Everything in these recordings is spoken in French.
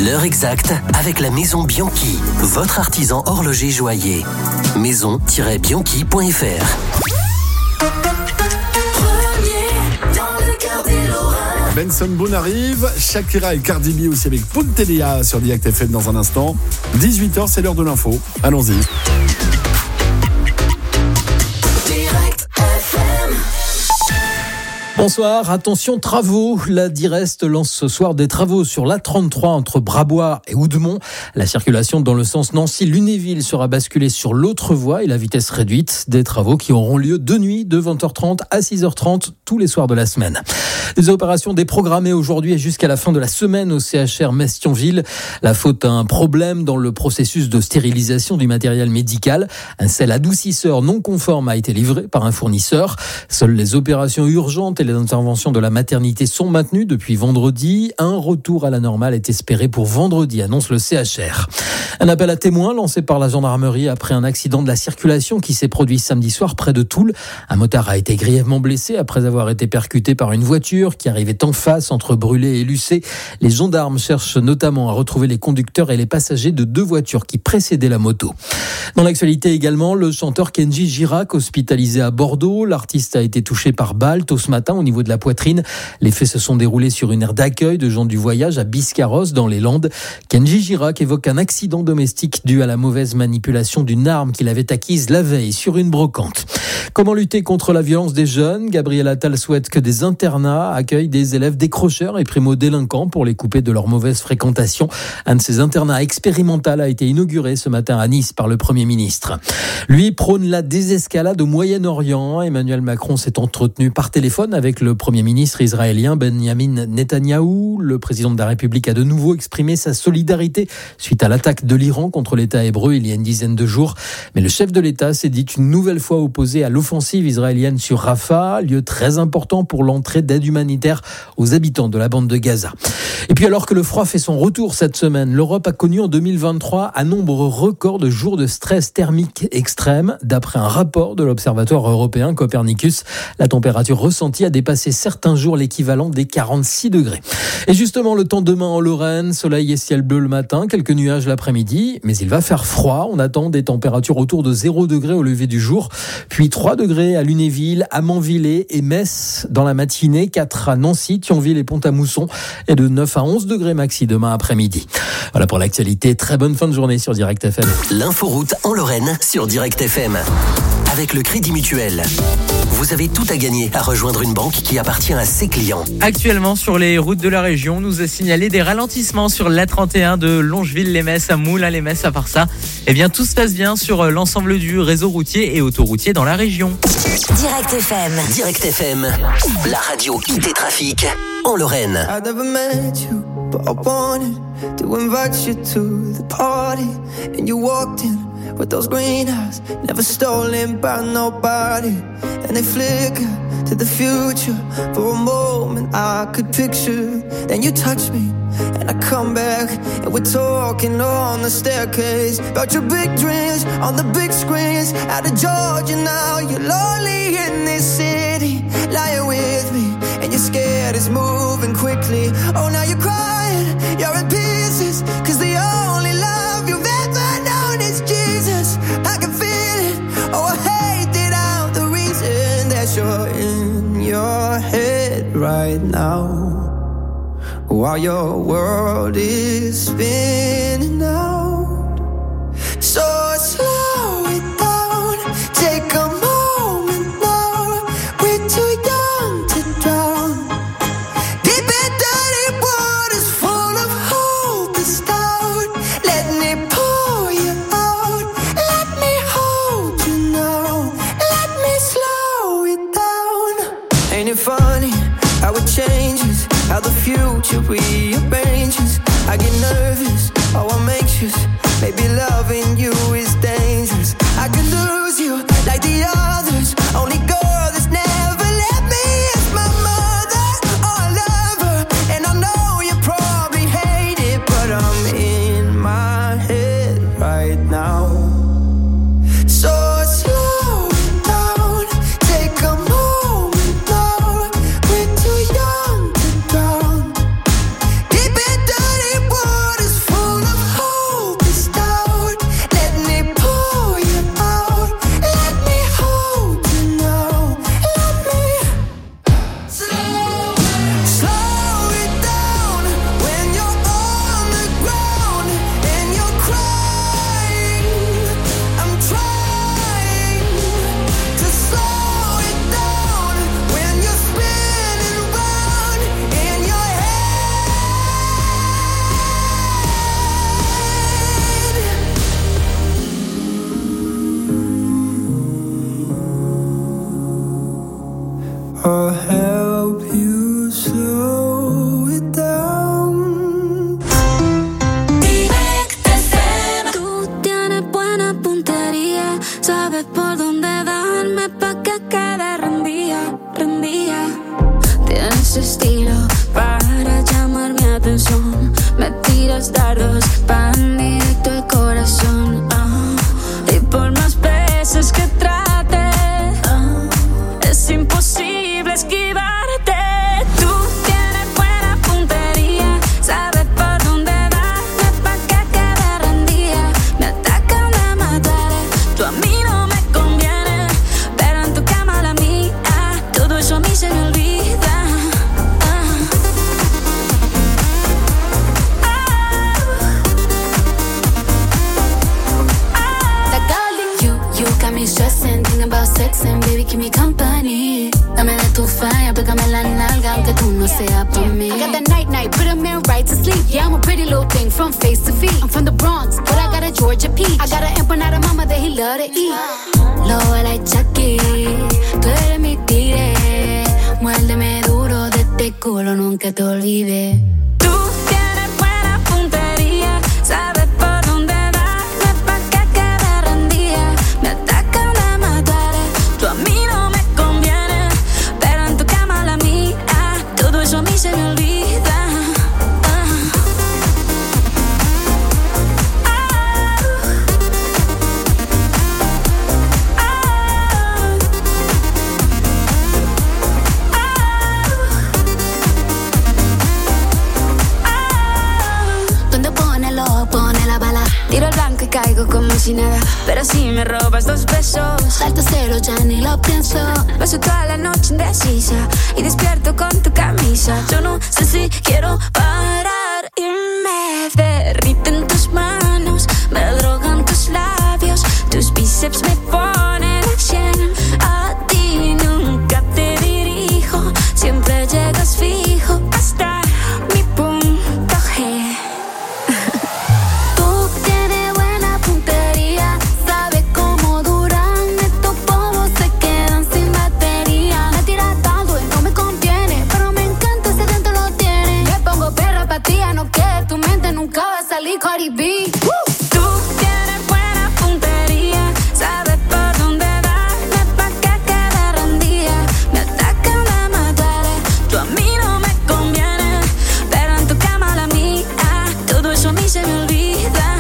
L'heure exacte avec la Maison Bianchi, votre artisan horloger joaillier. maison-bianchi.fr. Benson Boone arrive, Shakira et Cardi B aussi avec Puntelia sur Direct FM dans un instant. 18h, c'est l'heure de l'info. Allons-y. Bonsoir, attention travaux. La Direst lance ce soir des travaux sur l'A33 entre Brabois et Oudemont. La circulation dans le sens Nancy-Lunéville sera basculée sur l'autre voie et la vitesse réduite. Des travaux qui auront lieu de nuit de 20h30 à 6h30 tous les soirs de la semaine. Des opérations déprogrammées aujourd'hui et jusqu'à la fin de la semaine au CHR Metz-Thionville. La faute à un problème dans le processus de stérilisation du matériel médical. Un sel adoucisseur non conforme a été livré par un fournisseur. Seules les opérations urgentes et les interventions de la maternité sont maintenues depuis vendredi. Un retour à la normale est espéré pour vendredi, annonce le CHR. Un appel à témoins lancé par la gendarmerie après un accident de la circulation qui s'est produit samedi soir près de Toul. Un motard a été grièvement blessé après avoir été percuté par une voiture qui arrivait en face entre Brulé et Lucé. Les gendarmes cherchent notamment à retrouver les conducteurs et les passagers de deux voitures qui précédaient la moto. Dans l'actualité également, le chanteur Kenji Girac hospitalisé à Bordeaux. L'artiste a été touché par balle tôt ce matin au niveau de la poitrine. Les faits se sont déroulés sur une aire d'accueil de gens du voyage à Biscarrosse dans les Landes. Kenji Girac évoque un accident domestique dû à la mauvaise manipulation d'une arme qu'il avait acquise la veille sur une brocante. Comment lutter contre la violence des jeunes ? Gabriel Attal souhaite que des internats accueillent des élèves décrocheurs et primo-délinquants pour les couper de leur mauvaise fréquentation. Un de ces internats expérimentaux a été inauguré ce matin à Nice par le Premier ministre. Lui prône la désescalade au Moyen-Orient. Emmanuel Macron s'est entretenu par téléphone avec le Premier ministre israélien Benjamin Netanyahou. Le président de la République a de nouveau exprimé sa solidarité suite à l'attaque de l'Iran contre l'État hébreu il y a une dizaine de jours. Mais le chef de l'État s'est dit une nouvelle fois opposé à l'offensive israélienne sur Rafah, lieu très important pour l'entrée d'aide humanitaire aux habitants de la bande de Gaza. Et puis alors que le froid fait son retour cette semaine, l'Europe a connu en 2023 un nombre record de jours de stress thermique extrême. D'après un rapport de l'Observatoire européen Copernicus, la température ressentie a dépassé certains jours l'équivalent des 46 degrés. Et justement, le temps demain en Lorraine, soleil et ciel bleu le matin, quelques nuages l'après-midi, mais il va faire froid. On attend des températures autour de 0 degré au lever du jour, puis 3 degrés à Lunéville, à Manvillers et Metz dans la matinée, 4 à Nancy, Thionville et Pont-à-Mousson et de 9 à 11 degrés maxi demain après-midi. Voilà pour l'actualité. Très bonne fin de journée sur Direct FM. L'inforoute en Lorraine sur Direct FM. Avec le Crédit Mutuel, vous avez tout à gagner à rejoindre une banque qui appartient à ses clients. Actuellement, sur les routes de la région, on nous a signalé des ralentissements sur l'A31 de Longeville-les-Metz à Moulins-les-Metz. À part ça, tout se passe bien sur l'ensemble du réseau routier et autoroutier dans la région. Direct FM. Direct FM, la radio IT Trafic en Lorraine. I never met you, but I wanted to invite you to the party. And you walked in with those green eyes, never stolen by nobody. And they flicker to the future. For a moment I could picture. Then you touch me and I come back, and we're talking on the staircase about your big dreams on the big screens. Out of Georgia now, you're lonely in this city, lying with me, and you're scared it's moving quickly. Oh, now you're crying, you're in pieces, 'cause the only love you've ever known is Jesus. I can feel it, oh, I hate that I'm the reason that you're in your head right now, while your world is spinning out. So slow it down, take a moment now. We're too young to drown. Deep and dirty waters full of hope is down. Let me pour you out. Let me hold you now. Let me slow it down. Ain't it funny how it changes, how the future rearranges? I get nervous, oh I'm anxious. Maybe loving you is dangerous. I could lose you like the others. Only girl that's never let me is my mother. Oh, I love her, and I know you probably hate it, but I'm in my head right now. So slow it down, take a moment now. We're too young to drown. Deep I'll help you slow it down. Direct FM. Tú tienes buena puntería, sabes por dónde darme pa' que quede rendida. Tienes estilo para llamar mi atención. Me tiras dardos pan directo al corazón. Y por más veces que trate, es imposible esquivarte. Tú tienes buena puntería, sabes por dónde darme pa' que quede rendida. Me atacan de matar, tú a mí no me conviene, pero en tu cama la mía, todo eso a mí se me olvida. Stressing, thinking about sex and baby, keep me company. Dame de tu falla, pégame la nalga, aunque tú no seas por mí. I got that night, put a man right to sleep. Yeah, I'm a pretty little thing from face to feet. I'm from the Bronx, but I got a Georgia peach. I got an empanada mama that he love to eat. Low like Chucky, tú eres mi tigre. Muérdeme duro de este culo, nunca te olvides. Tú tienes buena puntería, sabes por dónde darme pa' que quede rendida. Me atacan de matar, tú a mí no me conviene, pero en tu cama la mía, todo eso a mí se me olvida. Tiro el blanco y caigo como si nada, pero si me robas 2 besos, salto cero, ya ni lo pienso. Paso toda la noche indecisa y despierto con tu camisa. Yo no sé si quiero parar y me derriten tus manos, me drogan tus labios, tus bíceps me ponen a 100. A ti nunca te dirijo, siempre llegas fijo hasta mi punto G. Cardi B. Tú tienes buena puntería, sabes por dónde darme pa' que quede rendida. Me atacan de matar, tú a mí no me conviene, pero en tu cama la mía, todo eso a mí se me olvida.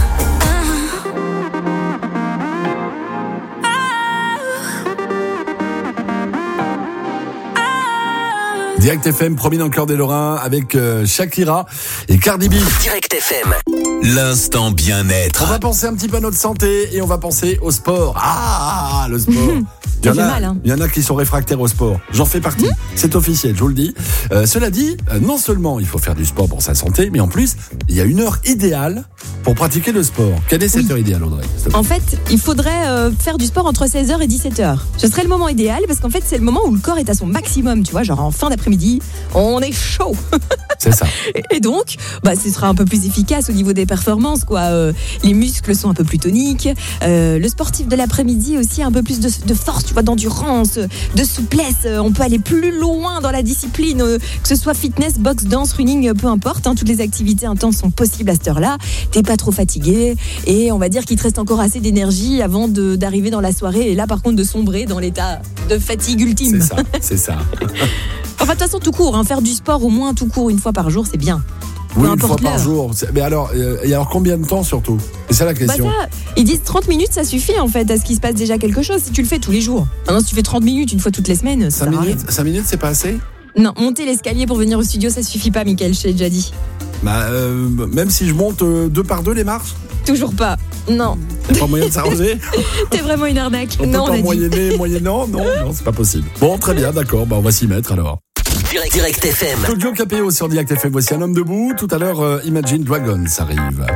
Direct FM, promis dans le cœur des Lorrains, avec Shakira et Cardi B. Direct FM, l'instant bien-être. On va penser un petit peu à notre santé et on va penser au sport. Ah, le sport. Il y en a qui sont réfractaires au sport. J'en fais partie. C'est officiel, je vous le dis. Cela dit, non seulement il faut faire du sport pour sa santé, mais en plus, il y a une heure idéale pour pratiquer le sport. Quelle est cette heure idéale, Audrey ? En fait, il faudrait faire du sport entre 16h et 17h. Ce serait le moment idéal parce qu'en fait, c'est le moment où le corps est à son maximum, tu vois, genre en fin d'après-midi, on est chaud. C'est ça. Et donc, ce sera un peu plus efficace au niveau des performances, quoi. Les muscles sont un peu plus toniques. Le sportif de l'après-midi aussi a un peu plus de force, tu vois, d'endurance, de souplesse. On peut aller plus loin dans la discipline, que ce soit fitness, boxe, danse, running, peu importe. Toutes les activités intenses sont possibles à cette heure-là. T'es pas trop fatigué et on va dire qu'il te reste encore assez d'énergie avant d'arriver dans la soirée et là, par contre, de sombrer dans l'état de fatigue ultime. C'est ça. Enfin, de toute façon, tout court, faire du sport au moins tout court 1 fois par jour, c'est bien. Oui, 1 fois par jour. Mais alors, et alors combien de temps surtout ? C'est ça la question. Ils disent 30 minutes, ça suffit en fait à ce qu'il se passe déjà quelque chose si tu le fais tous les jours. Maintenant, si tu fais 30 minutes 1 fois toutes les semaines, ça 5 minutes, c'est pas assez ? Non, monter l'escalier pour venir au studio, ça suffit pas, Mickaël, je t'ai déjà dit. Même si je monte 2 par 2 les marches ? Toujours pas, non. Y'a pas moyen de s'arranger ? T'es vraiment une arnaque. On peut pas moyennant, non, c'est pas possible. Bon, très bien, d'accord, on va s'y mettre alors. Direct FM. Claudio Capéo sur Direct FM. Voici un homme debout. Tout à l'heure, Imagine Dragons arrive.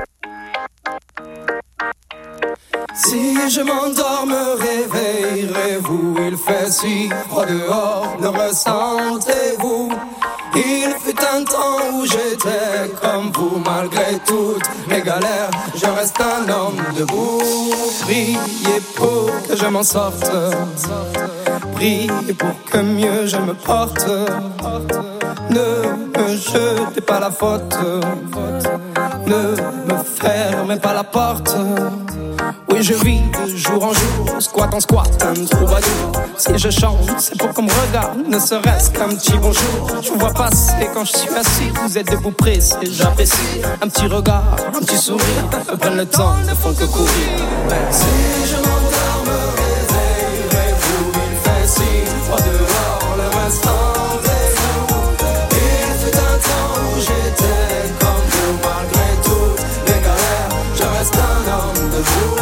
Si je m'endors, me réveillerez-vous? Il fait si froid dehors, le ressentez-vous? Il fut un temps où j'étais comme vous, malgré toutes mes galères, je reste un homme debout. Priez pour que je m'en sorte, Prie pour que mieux je me porte. Ne me jetez pas la faute. Ne me fermez pas la porte. Oui, je vis de jour en jour, squat en squat, un troubadour. Si je chante, c'est pour qu'on me regarde, ne serait-ce qu'un petit bonjour. Je vous vois passer quand je suis assis, vous êtes debout pressé, j'apprécie. Un petit regard, un petit sourire, me prennent le temps, ne font que courir. Si je m'endors, me réveillerez-vous, il fait si froid dehors, le reste rendez-vous. Il fut un temps où j'étais comme vous, malgré toutes les galères, je reste un homme debout.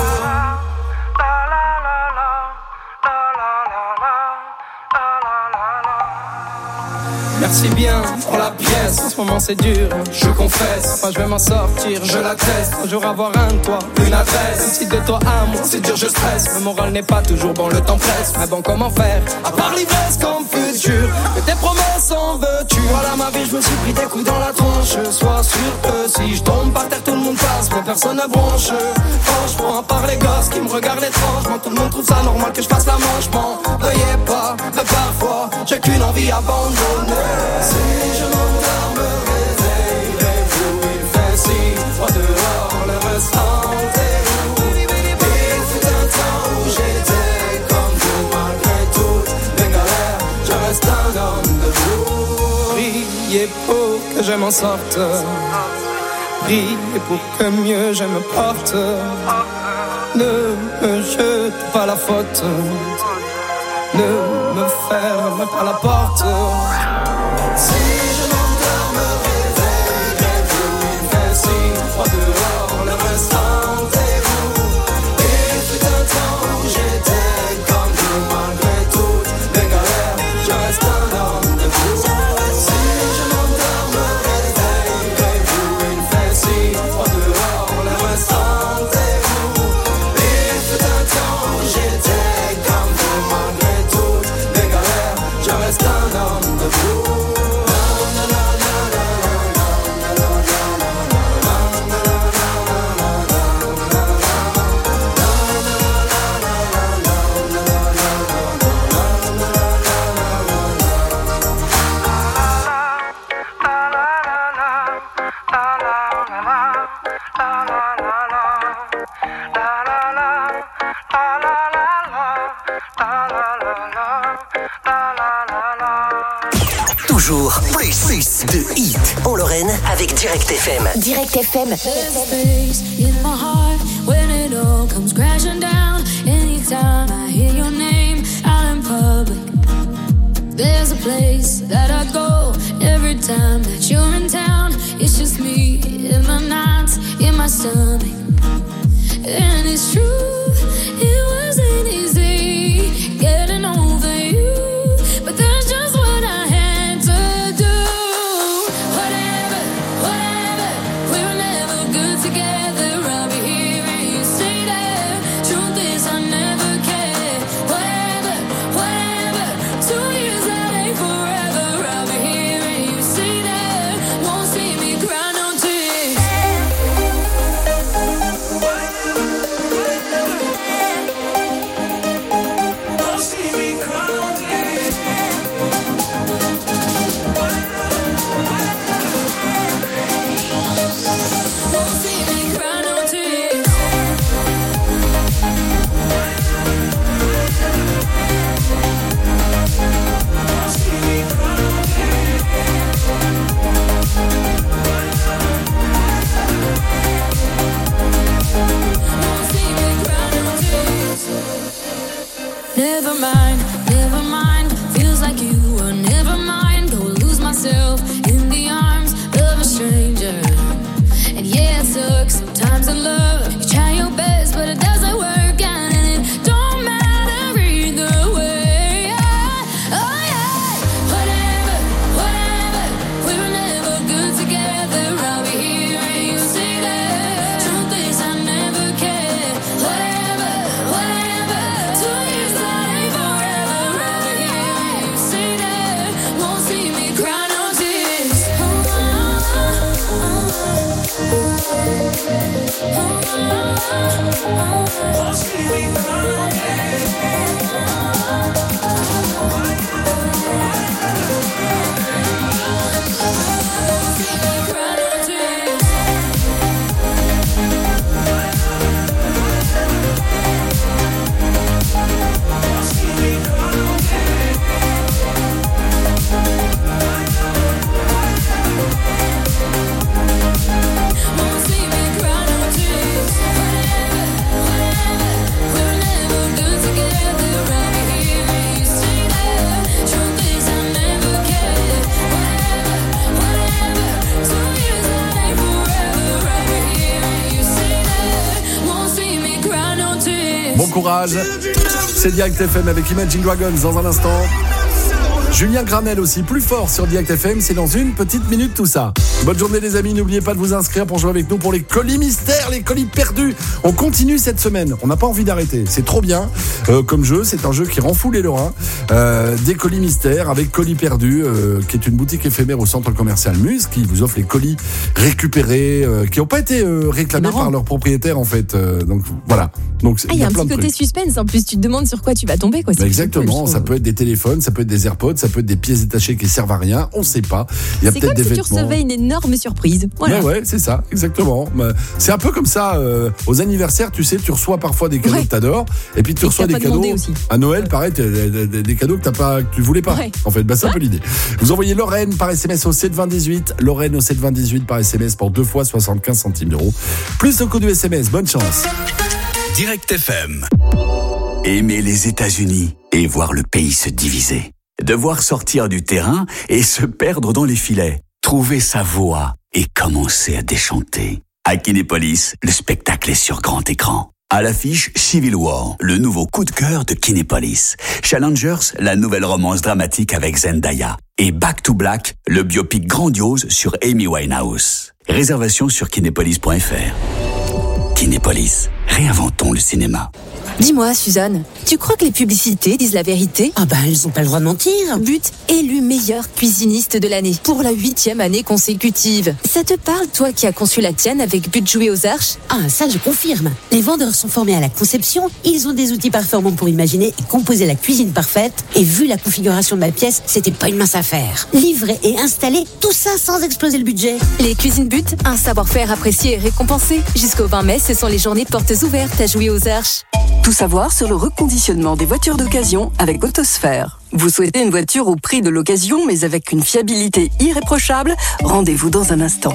Merci bien pour la pièce, en ce moment c'est dur, je confesse. Moi je vais m'en sortir, je l'atteste. Un jour avoir un toit, une adresse. Même si de toi à moi c'est dur, je stresse. Le moral n'est pas toujours bon, le temps presse. Mais bon, comment faire, à part l'ivresse comme futur, que tes promesses en veux-tu. Voilà ma vie, je me suis pris des coups dans la tronche. Sois sûr que si je tombe par terre, tout le monde passe, mais personne ne bronche. Franchement, à part les gosses qui me regardent étrangement, tout le monde trouve ça normal que je fasse la manche. M'en veuillez pas, mais parfois j'ai qu'une envie abandonnée. Si je m'endors, me réveillerez-vous, il fait si froid dehors, le reste rendez-vous. Il fut un temps où j'étais comme vous, malgré toutes les galères, je reste un homme debout. Priez pour que je m'en sorte, priez pour que mieux je me porte. Ne me jete pas la faute, ne me ferme pas la porte. Si je m'endors, me réveillerez-vous, il fait si froid dehors, le reste rendez-vous. Il fut un temps où j'étais comme vous, malgré toutes les galères, je reste un homme debout. Si je m'endors, me réveillerez-vous, il fait si froid dehors, le reste rendez-vous. Il fut un temps où j'étais comme vous, malgré toutes les galères, je reste un homme debout. Toujours plus de hits en Lorraine avec Direct FM. Direct FM. Space in my heart when it all comes crashing down. Anytime I hear your name out in public, there's a place that I go every time that you're in town. It's just me in my nights, in my stomach. And it's true, it wasn't easy getting over you, but that's just what I had to do. Whatever, we were never good together. I'll be here and you say that. Truth is I never cared. Whatever, 2 years that ain't forever. I'll be here and you say that. Won't see me cry no tears. Never mind, feels like you were never mine. Go lose myself in the arms of a stranger. And yeah, it sucks sometimes in love. You try your best, but it doesn't work out, and it don't matter either way. Oh yeah, whatever, we were never good together. I'll be here and you say that. Truth is I never cared. Whatever, 2 years that ain't forever. I'll be here and you say that. Won't see me cry no tears. Oh, courage. C'est Direct FM avec Imagine Dragons dans un instant. Julien Granel aussi, plus fort sur Direct FM, c'est dans une petite minute tout ça. Bonne journée les amis, n'oubliez pas de vous inscrire pour jouer avec nous pour les colis mystères, les colis perdus. On continue cette semaine, on n'a pas envie d'arrêter, c'est trop bien comme jeu, c'est un jeu qui rend fou les Lorrains. Des colis mystères avec Colis Perdus, qui est une boutique éphémère au centre commercial Muse, qui vous offre les colis récupérés, qui n'ont pas été réclamés par leur propriétaire en fait. Donc voilà. Donc il y a un petit côté suspense en plus, tu te demandes sur quoi tu vas tomber quoi. Exactement, cool, ça peut être des téléphones, ça peut être des AirPods, ça peut être des pièces détachées qui servent à rien, on sait pas. Il y a peut-être des vêtements. C'est comme si tu recevais une énorme surprise. Voilà. Mais ouais, c'est ça, exactement. C'est un peu comme ça aux anniversaires, tu sais, tu reçois parfois des cadeaux que t'adores, et puis tu reçois des cadeaux à Noël, pareil, des cadeaux que tu voulais pas. Ouais. En fait, c'est un peu l'idée. Vous envoyez Lorraine par SMS au 72018, Lorraine au 72018 par SMS pour 2 fois 75 centimes d'euros. Plus au code du SMS, bonne chance. Direct FM. Aimer les États-Unis et voir le pays se diviser. Devoir sortir du terrain et se perdre dans les filets. Trouver sa voix et commencer à déchanter. À Kinépolis, le spectacle est sur grand écran. À l'affiche, Civil War, le nouveau coup de cœur de Kinépolis. Challengers, la nouvelle romance dramatique avec Zendaya. Et Back to Black, le biopic grandiose sur Amy Winehouse. Réservation sur kinépolis.fr. Kinépolis, réinventons le cinéma. Dis-moi, Suzanne, tu crois que les publicités disent la vérité ? Ah bah, elles ont pas le droit de mentir. But élu meilleure cuisiniste de l'année pour la 8e année consécutive. Ça te parle, toi qui as conçu la tienne avec But joué aux arches ? Ah, ça je confirme. Les vendeurs sont formés à la conception, ils ont des outils performants pour imaginer et composer la cuisine parfaite. Et vu la configuration de ma pièce, c'était pas une mince affaire. Livrer et installer, tout ça sans exploser le budget. Les cuisines But, un savoir-faire apprécié et récompensé. Jusqu'au 20 mai, ce sont les journées portes ouvertes à jouer aux arches. Tout savoir sur le reconditionnement des voitures d'occasion avec Autosphère. Vous souhaitez une voiture au prix de l'occasion mais avec une fiabilité irréprochable ? Rendez-vous dans un instant.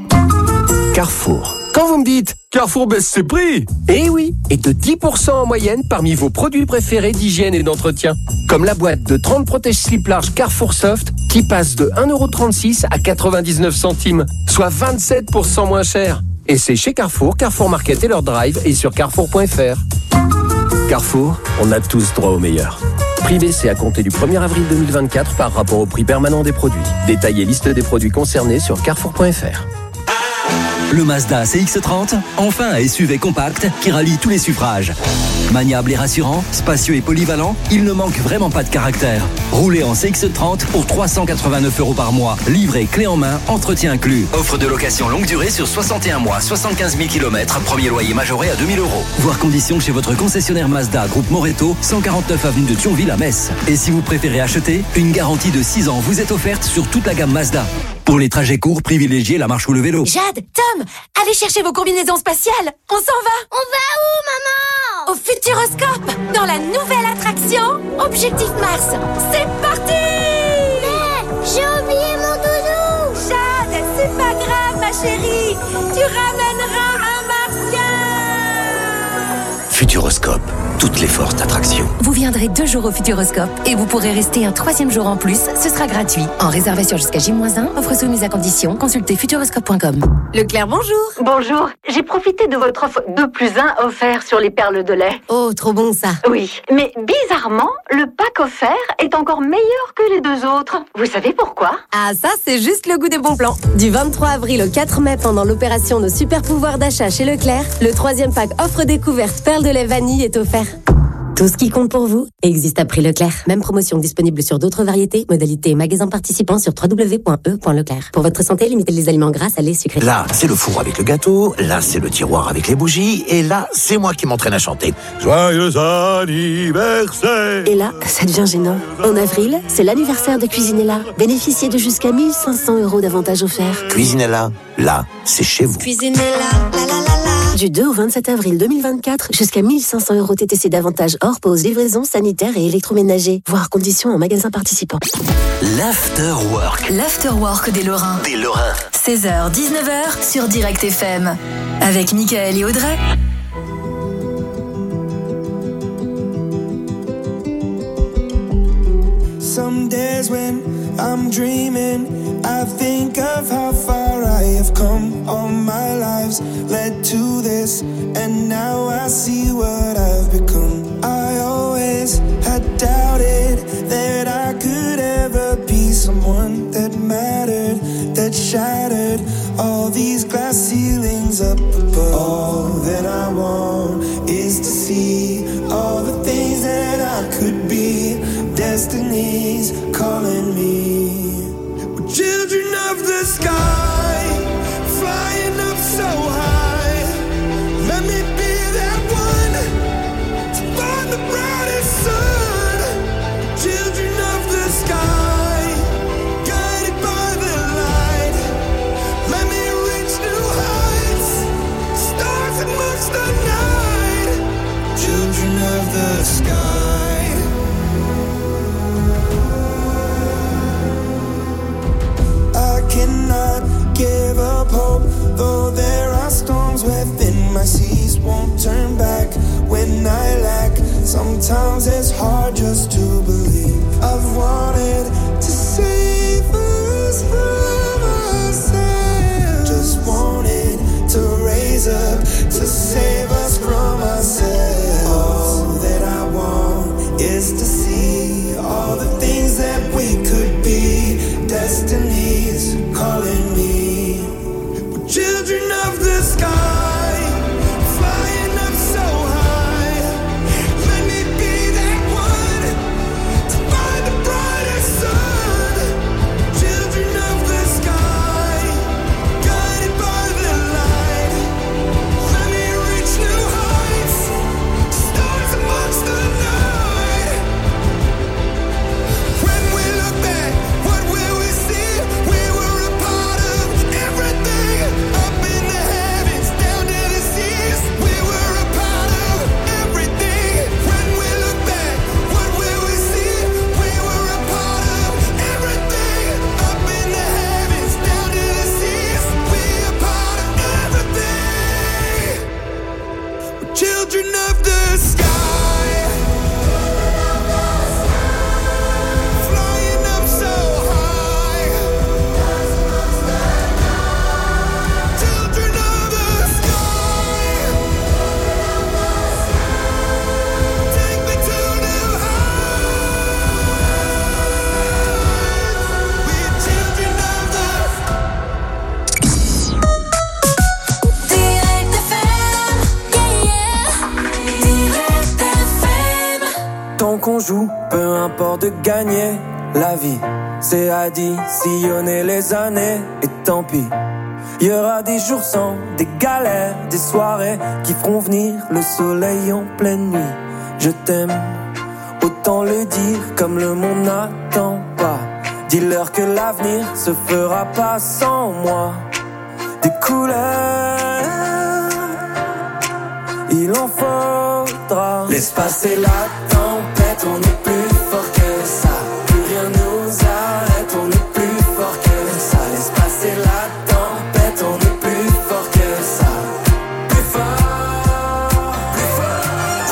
Carrefour. Quand vous me dites Carrefour baisse ses prix, eh oui, et de 10% en moyenne parmi vos produits préférés d'hygiène et d'entretien. Comme la boîte de 30 protège-slip large Carrefour Soft qui passe de 1,36€ à 99 centimes, soit 27% moins cher. Et c'est chez Carrefour, Carrefour Market et leur drive et sur carrefour.fr. Carrefour, on a tous droit au meilleur. Prix baissé à compter du 1er avril 2024 par rapport au prix permanent des produits. Détail et liste des produits concernés sur carrefour.fr. Le Mazda CX-30, enfin un SUV compact qui rallie tous les suffrages. Maniable et rassurant, spacieux et polyvalent, il ne manque vraiment pas de caractère. Roulez en CX-30 pour 389 € par mois. Livré clé en main, entretien inclus. Offre de location longue durée sur 61 mois, 75 000 km. Premier loyer majoré à 2 000 €. Voir conditions chez votre concessionnaire Mazda, groupe Moretto, 149 avenue de Thionville à Metz. Et si vous préférez acheter, une garantie de 6 ans vous est offerte sur toute la gamme Mazda. Pour les trajets courts, privilégiez la marche ou le vélo. Jade, Tom, allez chercher vos combinaisons spatiales. On s'en va. On va où, maman ? Au Futuroscope, dans la nouvelle attraction Objectif Mars. C'est parti. Mais j'ai oublié mon doudou. Jade, c'est pas grave, ma chérie. Tu ramèneras un martien. Futuroscope, toutes les forces d'attraction. Vous viendrez 2 jours au Futuroscope et vous pourrez rester un 3e jour en plus. Ce sera gratuit. En réservation jusqu'à J-1, offre soumise à condition. Consultez futuroscope.com. Leclerc, bonjour. Bonjour. J'ai profité de votre offre 2+1 offert sur les perles de lait. Oh, trop bon ça. Oui, mais bizarrement, le pack offert est encore meilleur que les 2 autres. Vous savez pourquoi ? Ah, ça, c'est juste le goût des bons plans. Du 23 avril au 4 mai, pendant l'opération Nos super pouvoirs d'achat chez Leclerc, le 3e pack offre découverte perles de lait vanille est offert. Tout ce qui compte pour vous existe à prix Leclerc. Même promotion disponible sur d'autres variétés, modalités et magasins participants sur www.e.leclerc. Pour votre santé, limitez les aliments gras, salés, sucrés. Là, c'est le four avec le gâteau, là, c'est le tiroir avec les bougies, et là, c'est moi qui m'entraîne à chanter. Joyeux anniversaire! Et là, ça devient gênant. En avril, c'est l'anniversaire de Cuisinella. Bénéficiez de jusqu'à 1 500 € d'avantages offerts. Cuisinella, là, c'est chez vous. Cuisinella, la la la la. Du 2 au 27 avril 2024, jusqu'à 1 500 € TTC d'avantages hors pause, livraison, sanitaire et électroménager. Voir conditions en magasin participant. L'Afterwork. L'Afterwork des Lorrains. Des Lorrains. 16h, 19h sur Direct FM. Avec Mickaël et Audrey. Some days when I'm dreaming, I think of how far I have come. All my lives led to this, and now I see what I've become. shattered. All these glass ceilings up above. All that I want is to see all the things that I could be. Destiny's calling me. We're children of the sky, flying up so high. Let me be that one to find the brightest sun. Children of the sky, guided by the light. Let me reach new heights, stars amongst the night. Children of the sky. I cannot give up hope, though there are storms within my seas won't turn back when I lack. Sometimes it's hard just to believe. I've wanted to save us from ourselves. Just wanted to raise up to save us from ourselves. All that I want is to see all the things that we could be. Destiny's calling me. We're children of the sky, flying up so high. Let me be that one to find the brightest sun. Children of the sky, guided by the light. Let me reach new heights, stars amongst the night. When we look back, what will we see? We were a part of everything, up in the heavens, down to the seas. We were a part of everything. When we look back, what will we see? We were a part of everything, up in the heavens, down to the seas. We a part of everything. We're children of the sky, flying up so high. Children of the sky, take me to new heights. We're children of the Direct FM, Direct FM. Tant qu'on joue, peu importe de gagner. La vie, c'est additionner les années. Et tant pis, il y aura des jours sans, des galères, des soirées qui feront venir le soleil en pleine nuit. Je t'aime, autant le dire comme le monde n'attend pas. Dis-leur que l'avenir se fera pas sans moi. Des couleurs, il en faudra. Laisse passer la tempête, on est plus fort que ça. Plus rien nous arrête, on est plus fort que ça. Laisse passer la tempête, on est plus fort que ça. Plus fort, plus fort.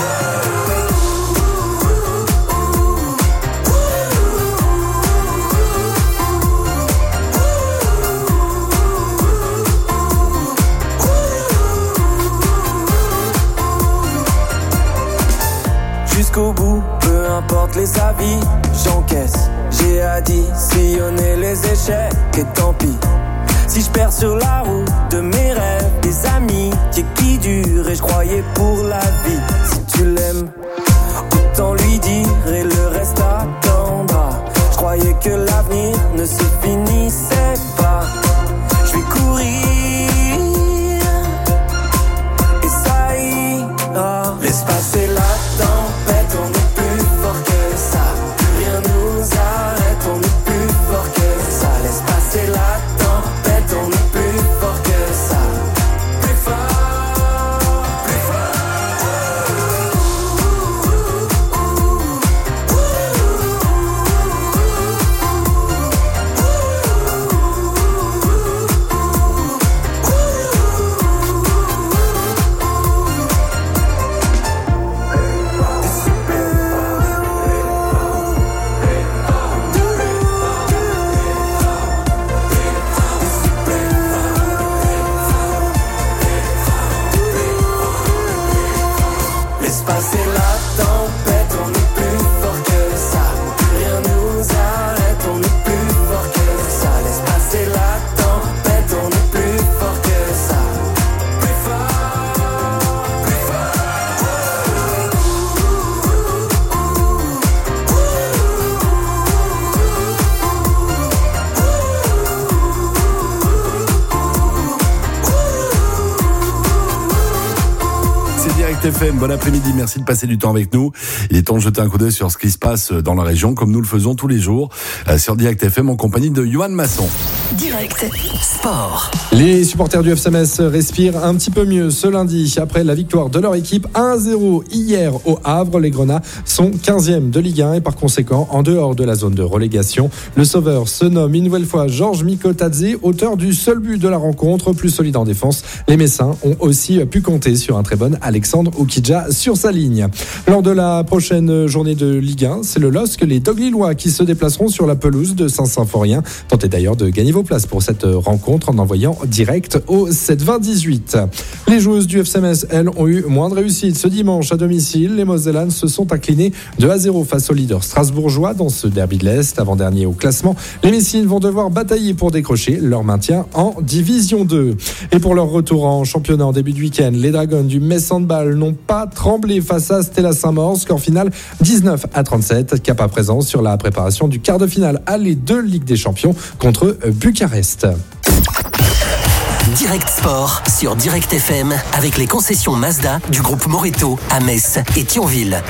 Jusqu'au bout, peu importe les avis, j'encaisse. J'ai additionné les échecs et tant pis. Si je perds sur la route de mes rêves, des amitiés qui durent et je croyais pour la vie. Si tu l'aimes, autant lui dire et le reste attendra. Je croyais que l'avenir ne se finissait pas. Je vais courir et ça ira. Laisse passer la tempête, on est plus fort que ça. Plus rien nous arrête, on est plus fort que ça. Laisse passer la tempête, on est plus fort que ça. Plus fort, plus fort. Direct FM, bon après-midi, merci de passer du temps avec nous. Il est temps de jeter un coup d'œil sur ce qui se passe dans la région, comme nous le faisons tous les jours, sur Direct FM en compagnie de Yohan Masson. Direct Sport. Les supporters du FC Metz respirent un petit peu mieux ce lundi après la victoire de leur équipe 1-0 hier au Havre. Les Grenats sont 15e de Ligue 1 et par conséquent en dehors de la zone de relégation. Le sauveur se nomme une nouvelle fois Georges Mikotadze, auteur du seul but de la rencontre. Plus solide en défense, les Messins ont aussi pu compter sur un très bon Alexandre Oukidja sur sa ligne. Lors de la prochaine journée de Ligue 1, c'est le LOSC, les Dogs Lillois qui se déplaceront sur la pelouse de Saint-Symphorien. Tentez d'ailleurs de gagner vos places pour cette rencontre en envoyant direct au 72018. Les joueuses du FC Metz, elles, ont eu moins de réussite ce dimanche à domicile. Les Mosellanes se sont inclinées 2-0 face au leader strasbourgeois dans ce derby de l'Est, avant-dernier au classement. Les Messines vont devoir batailler pour décrocher leur maintien en Division 2. Et pour leur retour en championnat en début de week-end, les Dragons du Metz Handball n'ont pas tremblé face à Stella Saint-Maur. Score final 19-37. Cap à présent sur la préparation du quart de finale aller de Ligue des Champions contre Bucarest. Direct Sport sur Direct FM avec les concessions Mazda du groupe Moreto à Metz et Thionville.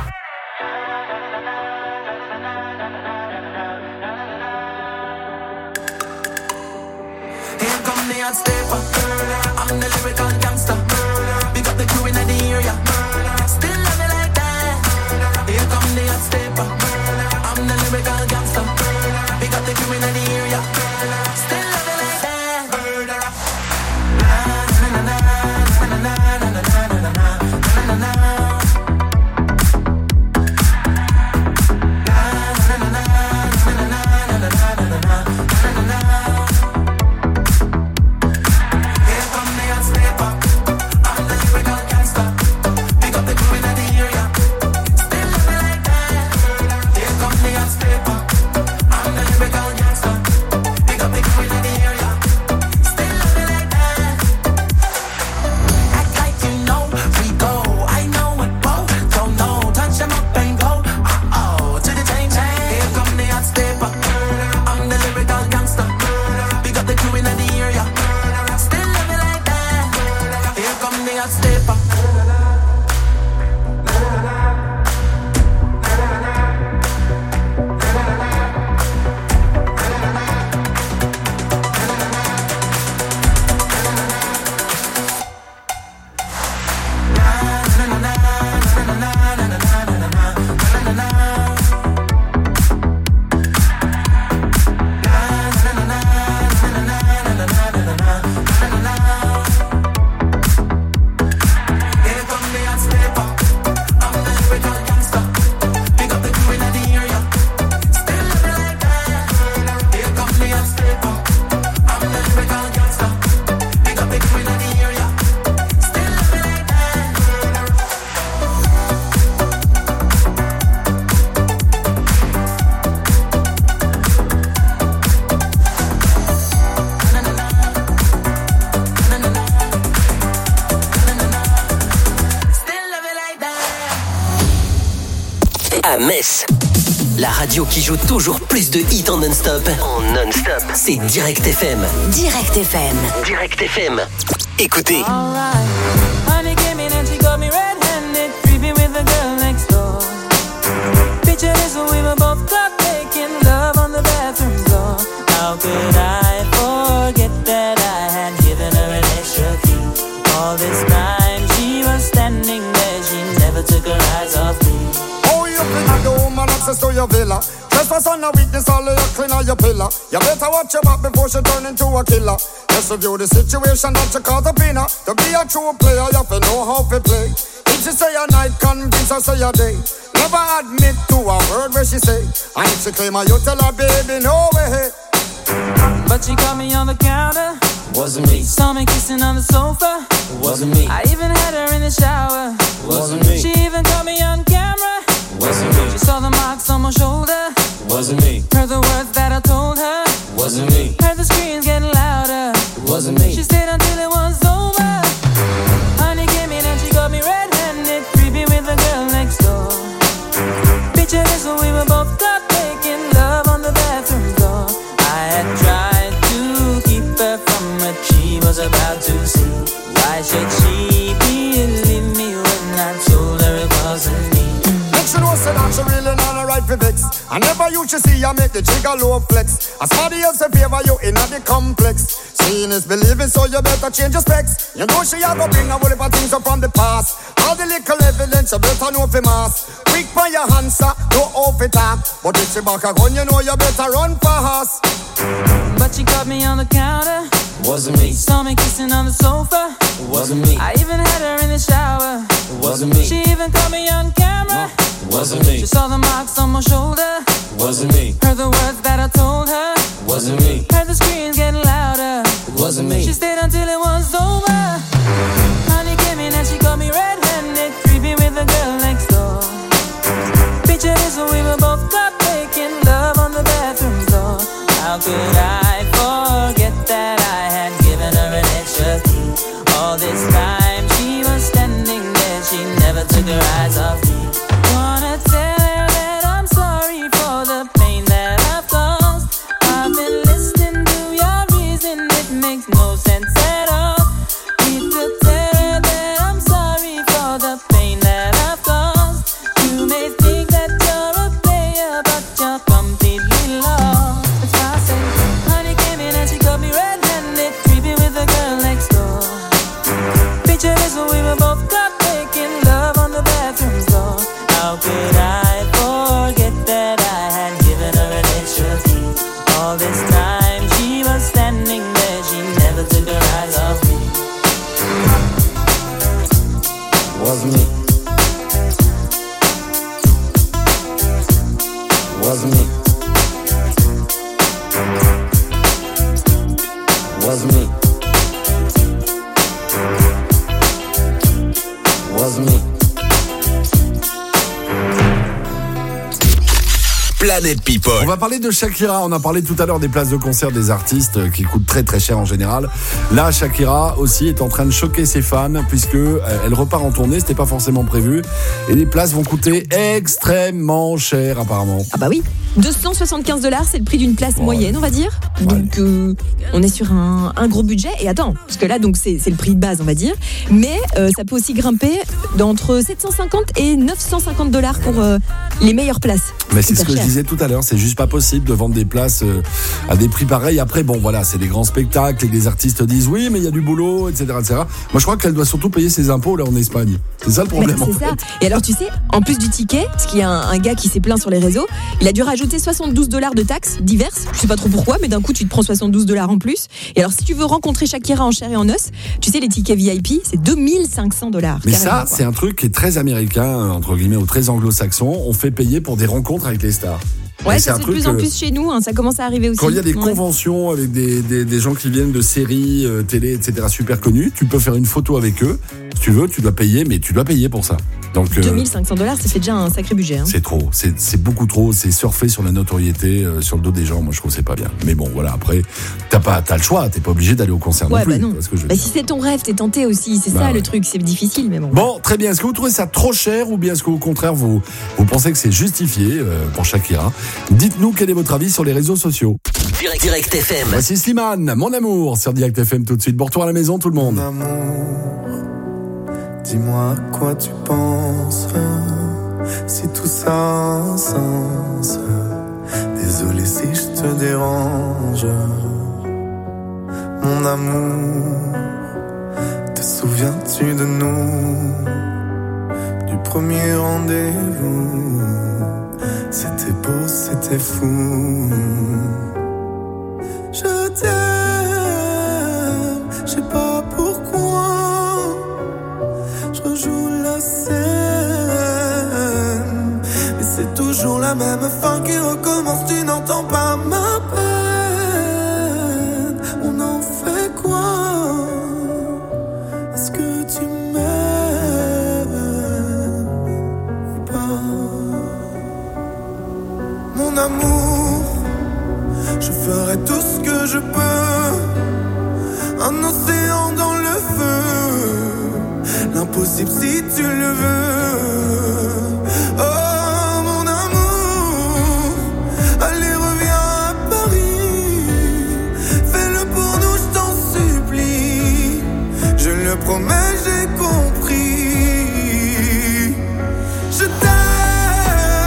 À Metz, la radio qui joue toujours plus de hits en non-stop. C'est Direct FM. Direct FM. Direct FM. Écoutez. Honey came in and she got me red-handed, creepy with the girl next door. Picture this, we were both caught making love on the bathroom floor. How could I forget that I had given her an extra key? All this time she was standing there, she never took her eyes off me. I do woman access to your villa. Trespass on a weakness, all of your clean on your pillar. You better watch your back before she turn into a killer. Just review the situation that you caught up in her. To be a true player, you have to know how to play. If she say a night, convince her say a day. Never admit to a word where she say. And if she claim her, you tell her, baby, no way. But she caught me on the counter. Wasn't me. Saw me kissing on the sofa. Wasn't me. I even had her in the shower. Wasn't me. She even caught me on camera. Wasn't me. She saw the marks on my shoulder. Wasn't me. Heard the words that I told her. Wasn't me. Heard the screams getting louder. Wasn't me. She stayed until it was over. Honey came in and she got me red-handed, creepy with the girl next door. Picture this, we were both caught making love on the bathroom floor. I had tried to keep her from what she was about to see. Why should she believe me when say that she really not a right for vex. I never used to see you make the jigger low flex. As somebody else in favor you in the complex. Seeing is believing, so you better change your specs. You know she a go bring a whole heap of things up from the past. All the little evidence you better know for mass. Quick by your hands, no off it up. But if she back a gun, you know you better run fast. But she caught me on the counter. Wasn't me. Saw me kissing on the sofa. It wasn't me. I even had her in the shower. It wasn't me. She even caught me on camera. It wasn't me. She saw the marks on my shoulder. It wasn't me. Heard the words that I told her. It wasn't me. Heard the screams getting louder. It wasn't me. She stayed until it was over. Honey came in and she caught me red-handed, creepy with the girl next door. Picture this, we were both caught making love on the bathroom floor. How could I forget that I had given her an extra key? All this time she was standing there, she never took her eyes off me. Wanna tell her that I'm sorry for the pain that I've caused. I've been listening to your reason, it makes no sense at all. Need to tell her that I'm sorry for the pain that I've caused. You may think that you're a player, but you're completely lost. That's why I say, honey came in and she caught me red-handed, creepy with the girl next door. Picture this, we were both caught making love on the bathroom floor. How could I forget that I had given her an extra key? All this time she was standing there, she never took her eyes off me. Wasn't me. Wasn't me. Wasn't me. Wasn't me. Planète People. On va parler de Shakira. On a parlé tout à l'heure des places de concert des artistes qui coûtent très très cher en général. Là, Shakira aussi est en train de choquer ses fans puisque elle repart en tournée. C'était pas forcément prévu et les places vont coûter extrêmement cher apparemment. Ah bah oui. $275, c'est le prix d'une place moyenne, on va dire. Donc, on est sur un gros budget. Et attends, parce que là, donc c'est le prix de base, on va dire. Mais ça peut aussi grimper d'entre $750 et $950 pour les meilleures places. Mais c'est ce que je disais tout à l'heure. C'est juste pas possible de vendre des places à des prix pareils. Après, bon, voilà, c'est des grands spectacles et des artistes disent oui, mais il y a du boulot, etc., etc. Moi, je crois qu'elle doit surtout payer ses impôts là en Espagne. C'est ça le problème. C'est ça. Et alors, tu sais, en plus du ticket, parce qu'il y a un gars qui s'est plaint sur les réseaux, il a dû rajouter $72 de taxes diverses. Je sais pas trop pourquoi, mais d'un coup, tu te prends $72 en plus. Et alors, si tu veux rencontrer Shakira en chair et en os, tu sais, les tickets VIP, c'est $2,500. Mais ça, c'est un truc qui est très américain, entre guillemets, ou très anglo-saxon. On fait payer pour des rencontres avec les stars. Ouais, ça se fait de plus en plus chez nous, hein, ça commence à arriver aussi. Quand il y a des conventions avec des gens qui viennent de séries, télé, etc., super connus, tu peux faire une photo avec eux. Si tu veux, tu dois payer, mais tu dois payer pour ça. Donc, $2,500, ça fait déjà un sacré budget. Hein. C'est trop, c'est beaucoup trop. C'est surfer sur la notoriété, sur le dos des gens. Moi, je trouve que c'est pas bien. Mais bon, voilà. Après, t'as le choix. T'es pas obligé d'aller au concert non plus. Bah non. Si c'est ton rêve, t'es tenté aussi. C'est ça le truc. C'est difficile, mais bon. Bon, très bien. Est-ce que vous trouvez ça trop cher ou bien est-ce qu'au contraire vous pensez que c'est justifié pour Shakira? Dites-nous quel est votre avis sur les réseaux sociaux. Direct FM. Voici Slimane, Mon amour, sur Direct FM tout de suite. Bon retour à la maison, tout le monde. Mon amour, dis-moi à quoi tu penses, si tout ça a un sens. Désolé si je te dérange. Mon amour, te souviens-tu de nous, du premier rendez-vous? C'était beau, c'était fou. Je t'aime, je sais pas pourquoi. Je rejoue la scène, mais c'est toujours la même fin qui recommence. Tu n'entends pas ma peine. On en fait quoi? Est-ce que tu m'aimes ou pas? Mon amour, je ferai tout ce que je peux. Un océan dans le feu, l'impossible si tu le veux. Oh mon amour, allez reviens à Paris. Fais-le pour nous, je t'en supplie. Je le promets, j'ai compris. Je t'aime.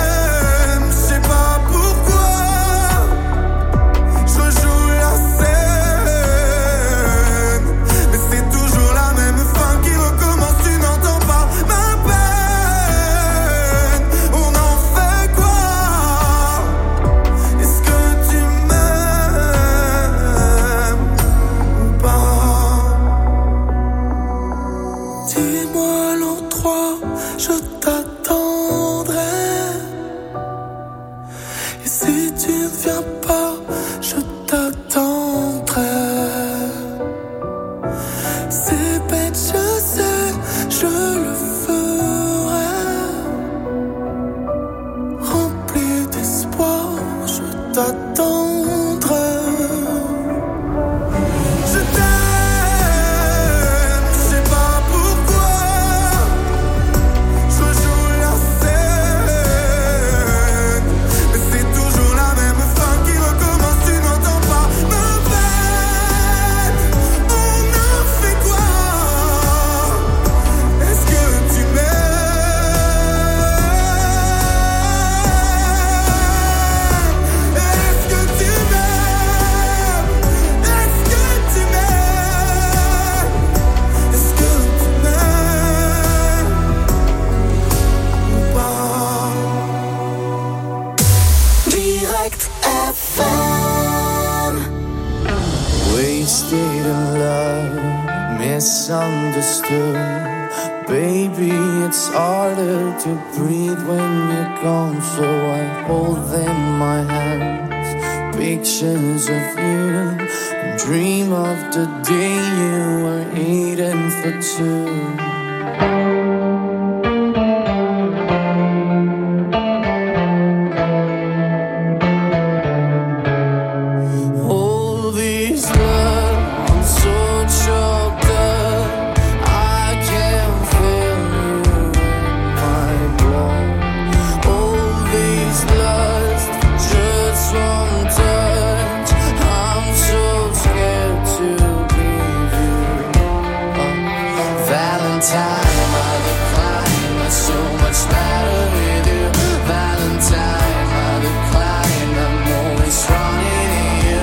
t'attendre. Je t'aime, je sais pas pourquoi. Je joue la scène, mais c'est toujours la même fin qui recommence, tu n'entends pas ma peine. On a fait quoi? Est-ce que tu m'aimes? Est-ce que tu m'aimes? Est-ce que tu m'aimes? Est-ce que tu m'aimes ou pas? Direct FM. Wasted in love, misunderstood. Baby, it's harder to breathe when you're gone, so I hold in my hands pictures of you and dream of the day you were eating for two. All these love, I'm so choked up. I can't feel you in my blood. All these lust, just one touch. I'm so scared to leave you. Valentine, I decline. I'm so much better with you. Valentine, I decline. I'm always running to you.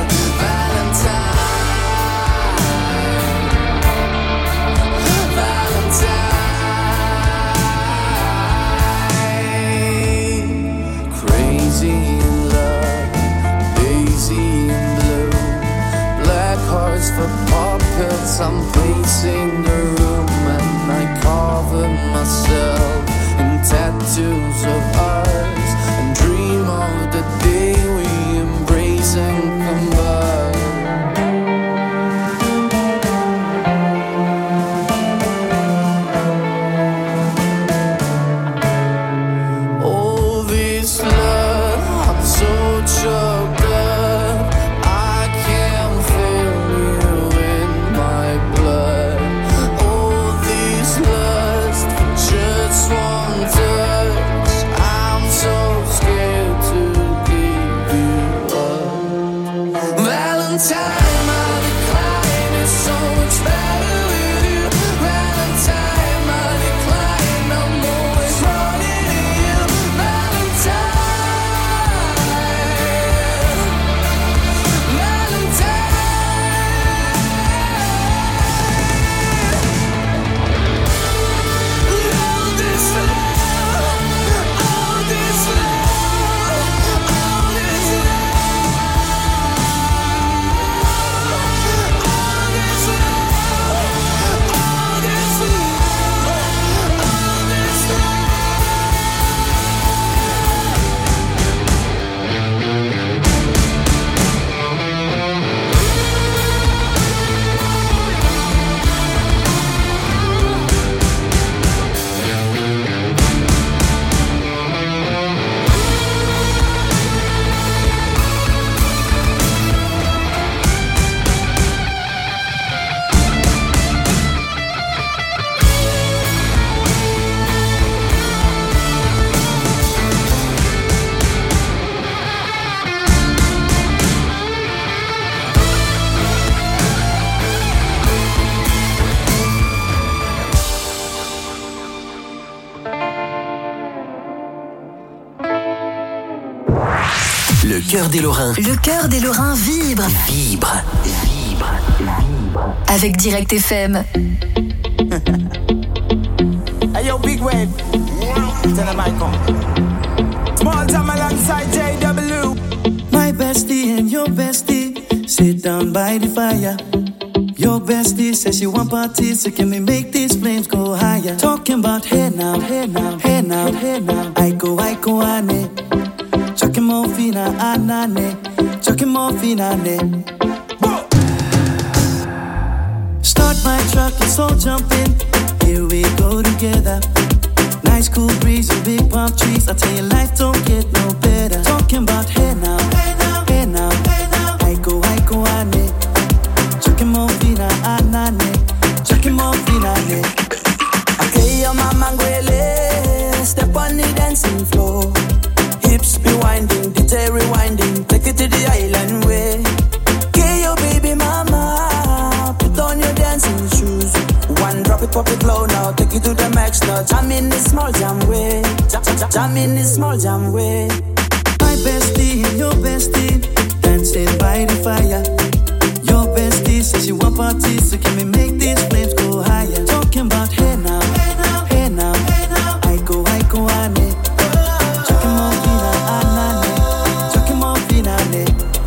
Valentine, crazy in love, lazy in blue. Black hearts for puppets, I'm pacing the room and I cover myself in tattoos of ours and dream of the day we embrace and combine. All this love, I'm so choked up. I can't feel you in my blood. All this lust, just one touch. I'm so scared to give you up. Valentine, my decline is so much better with you. Valentine, my decline, I'm always running to you. Le cœur des Lorrains. Le cœur des Lorrains vibre. Vibre. Vibre. Avec Direct FM. Hey yo, big wave. Tell them I come. Small time alongside JW. My bestie and your bestie sit down by the fire. Your bestie says she want parties, so can we make these flames go higher? Talking about hey now, hey now, hey now, hey now. I go, ane. Chucking more fina, anane. Chucking more fina, ane. Start my truck, let's all jump in. Here we go together. Nice cool breeze and big palm trees. I tell you, life don't get no better. Talking about hey now, hey now. up it low now, take it to the max now. Jam in this small jam way, jam in this small jam way. My bestie and your bestie dancing by the fire. Your bestie says she want parties, so can we make these flames go higher? Talking about hey now, hey now, hey now, hey now. I go, ane. Chucking more fina, anane. Chucking more fina, ane.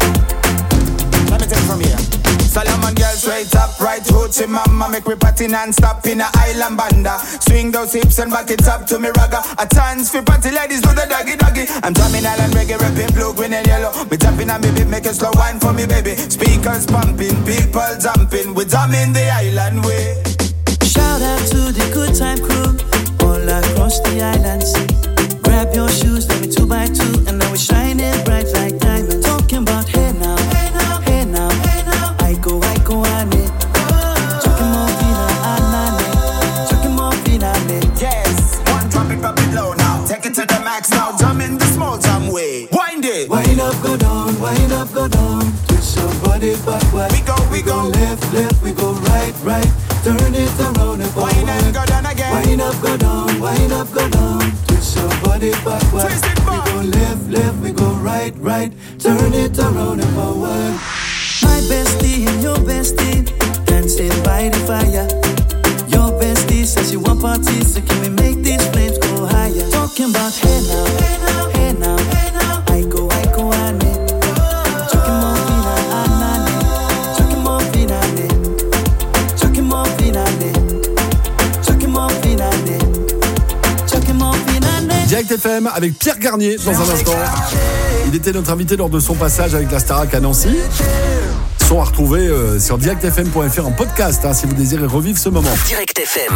Let me take it from here. Solomon girl straight up, right hoochie mama. Make me party non-stop in a island banda. Swing those hips and back it up to me ragga. A chance for party ladies do the doggy doggy. I'm drumming island reggae, rapping blue, green and yellow. Me tapping on me beat, make a slow wine for me baby. Speakers pumping, people jumping. We drumming the island way. Shout out to the good time crew all across the islands. Grab your shoes, let me 2x2, and now we're shining bright like diamonds. Talking about hey now, hey now, hey now, hey now. I go, ane. Chucking more fina, anane. Chucking more fina, ane. Yes, one drop it low now. Take it to the max now. Jump in the small jam way. Wind it. Wind up, go down, wind up, go down. Twist your body backward. We go left, left, we go right, right. Turn it around and forward. Wind and go down again. Wind up, go down, wind up, go down. Twist your body backward. Twist it back. We go left, left, we go right, right. Turn it around and forward. My bestie and your bestie dancing by the fire. Your bestie says she want parties, so can we make these flames go higher? Talking about hey now, hey now, hey now, hey now. I go, ane. Chucking more fina, anane. Chucking more fina, ane. Chucking more fina, ane. Chucking more fina, ane. Chucking more fina, ane. Direct FM avec Pierre Garnier dans un instant. Il était notre invité lors de son passage avec la Starac à Nancy. Sont à retrouver sur directfm.fr en podcast si vous désirez revivre ce moment. Direct FM.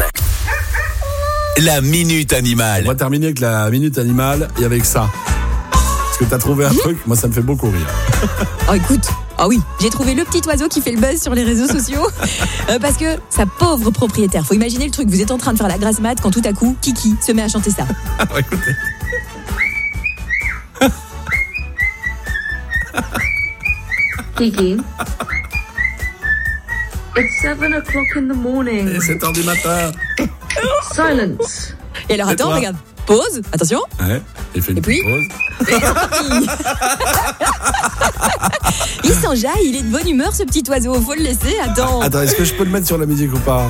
La minute animale. On va terminer avec la minute animale et avec ça. Est-ce que t'as trouvé un truc? Moi, ça me fait beaucoup rire. Oh, écoute. Ah oui, j'ai trouvé le petit oiseau qui fait le buzz sur les réseaux sociaux parce que sa pauvre propriétaire. Faut imaginer le truc. Vous êtes en train de faire la grasse mat quand tout à coup, Kiki se met à chanter ça. Alors, écoutez. Kiki, it's 7 o'clock in the morning. Et 7h du matin. Silence. Et alors attends, regarde. Pause, attention. Ouais, il fait une petite pause. Il s'enjaille, il est de bonne humeur ce petit oiseau, faut le laisser, attends. Attends, est-ce que je peux le mettre sur la musique ou pas?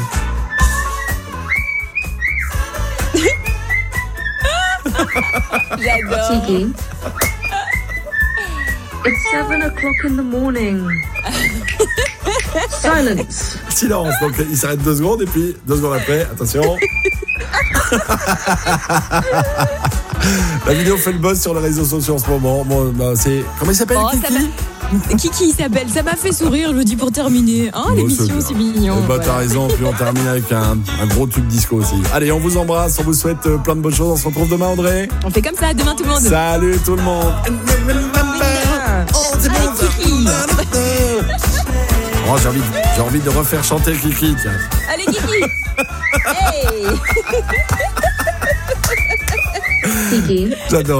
J'adore. Kiki, it's 7 o'clock in the morning. Silence. Silence, donc il s'arrête 2 secondes et puis 2 secondes après, attention. La vidéo fait le buzz sur les réseaux sociaux en ce moment. Bon, c'est... Comment il s'appelle, Kiki? Kiki il s'appelle, ça m'a fait sourire, je le dis pour terminer. L'émission, c'est mignon. Bah, t'as raison, puis on termine avec un gros tube disco aussi. Allez, on vous embrasse, on vous souhaite plein de bonnes choses. On se retrouve demain, Audrey. On fait comme ça, demain tout le monde. Salut tout le monde. Allez, Kiki. Oh, j'ai envie de refaire chanter Kiki, tiens. Allez, Kiki. Hey. Kiki. J'adore.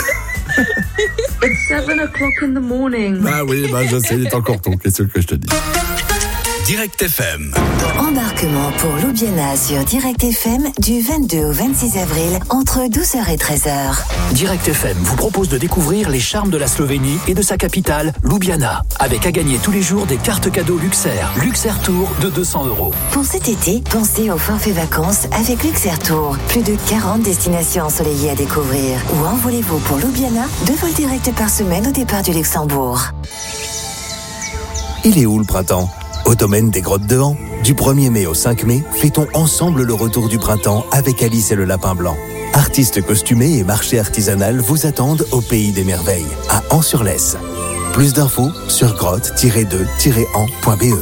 It's 7 o'clock in the morning. Bah oui, je sais, il est encore tôt. Qu'est-ce que je te dis? Direct FM. Embarquement pour Ljubljana sur Direct FM du 22 au 26 avril entre 12h et 13h. Direct FM vous propose de découvrir les charmes de la Slovénie et de sa capitale, Ljubljana. Avec à gagner tous les jours des cartes cadeaux Luxair. Luxair Tour de 200 €. Pour cet été, pensez au forfait vacances avec Luxair Tour. Plus de 40 destinations ensoleillées à découvrir. Ou envolez-vous pour Ljubljana, 2 vols directs par semaine au départ du Luxembourg. Il est où le printemps? Au domaine des Grottes de Han, du 1er mai au 5 mai, fêtons ensemble le retour du printemps avec Alice et le Lapin Blanc. Artistes costumés et marché artisanal vous attendent au Pays des Merveilles, à Han-sur-Lesse. Plus d'infos sur grotte-de-han.be.